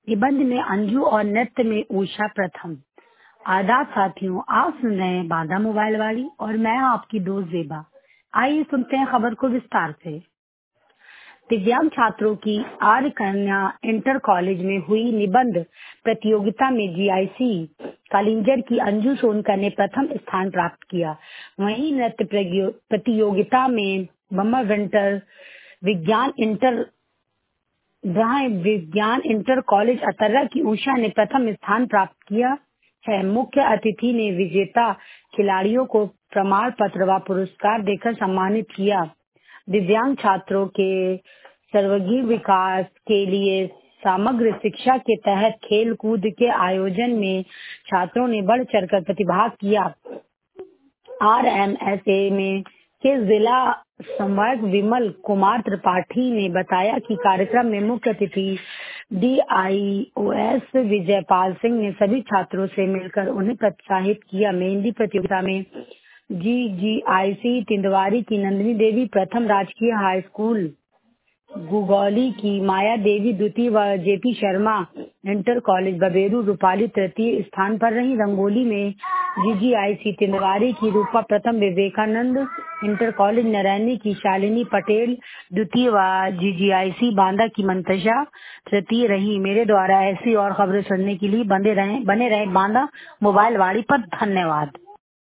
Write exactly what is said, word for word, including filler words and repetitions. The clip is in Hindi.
निबंध में अंजू और नृत्य में उषा प्रथम। आदाब साथियों, आप सुन रहे हैं बांदा मोबाइल वाली और मैं आपकी दोस्त जेबा। आइए सुनते हैं खबर को विस्तार से। दिव्यांग छात्रों की आर्य कन्या इंटर कॉलेज में हुई निबंध प्रतियोगिता में जीआईसी कालिंजर की अंजू सोनकर ने प्रथम स्थान प्राप्त किया। वहीं नृत्य प्रतियोगिता में बम्बर विंटर विज्ञान इंटर जहां विज्ञान इंटर कॉलेज अतर्रा की उषा ने प्रथम स्थान प्राप्त किया है। मुख्य अतिथि ने विजेता खिलाड़ियों को प्रमाण पत्र व पुरस्कार देकर सम्मानित किया। दिव्यांग छात्रों के सर्वांगीण विकास के लिए समग्र शिक्षा के तहत खेल कूद के आयोजन में छात्रों ने बढ़ चढ़कर प्रतिभाग किया। आर एम एस ए में के जिला समन्वयक विमल कुमार त्रिपाठी ने बताया कि कार्यक्रम में मुख्य अतिथि D I O S Vijaypal Singh ने सभी छात्रों से मिलकर उन्हें प्रोत्साहित किया। मेहंदी प्रतियोगिता में जी जी आई सी तिंदवारी की नंदिनी देवी प्रथम, राजकीय हाई स्कूल गुगौली की माया देवी द्वितीय व JP Sharma inter college Baberu Rupali तृतीय स्थान पर रही। रंगोली में जीजीआईसी तिंदवारी की रूपा प्रथम, विवेकानंद इंटर कॉलेज नरैनी की शालिनी पटेल द्वितीय व जीजीआईसी बांदा की मंतजा तृतीय रही। मेरे द्वारा ऐसी और खबरें सुनने के लिए बने रहें बने रहें बांदा मोबाइल वाली पर। धन्यवाद।